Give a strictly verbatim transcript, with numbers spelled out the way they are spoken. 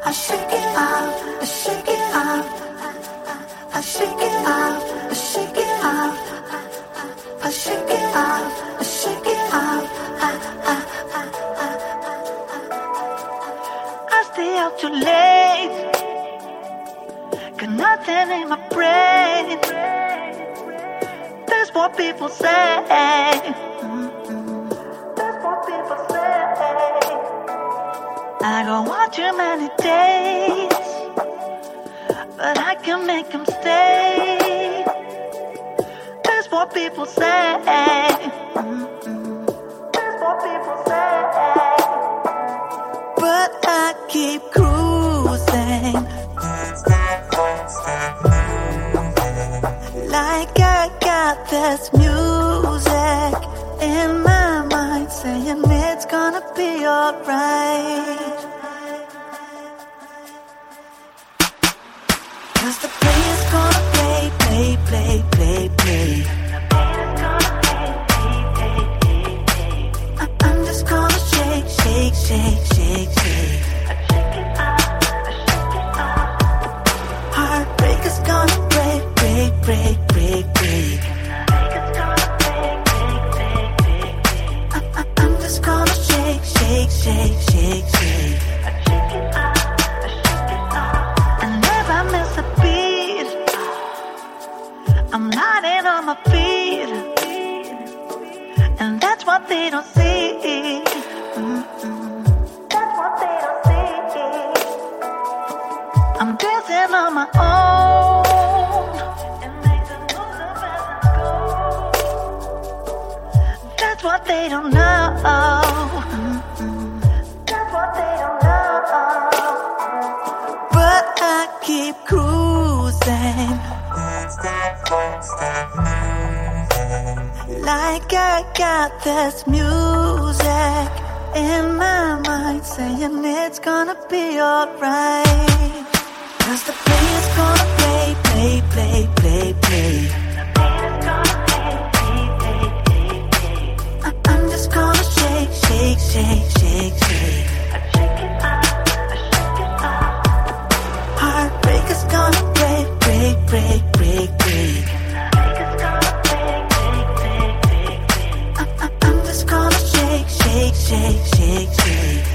I shake it off, I shake it off, I shake it off, I shake it off, I shake it off, I shake it off. I stay out too late, got nothing in my brain. That's what people say. That's what people say. I don't want too many days, but I can make them stay. That's what people say. That's what people say. But I keep cruising, like I got this music in my mind saying it's gonna be alright. Cause the player's gonna play, play, play, play, play. I- I'm just gonna shake, shake, shake, shake, shake. Heartbreak is gonna break, break, break, break, break. I- I- I'm just gonna shake, shake, shake, shake, shake. I never miss a beat. I'm lighting on my feet, and that's what they don't see. Mm-mm. That's what they don't see. I'm dancing on my own, and makes the moves up as I go. That's what they don't know. Mm-mm. That's what they don't know. But I keep cruising, like I got this music in my mind saying it's gonna be alright. Cause the player's gonna play, play, play, play, play. I- I'm just gonna shake, shake, shake, shake, shake. Heartbreak is gonna break, break, break, break, break. I- I- I'm just gonna shake, shake, shake, shake, shake.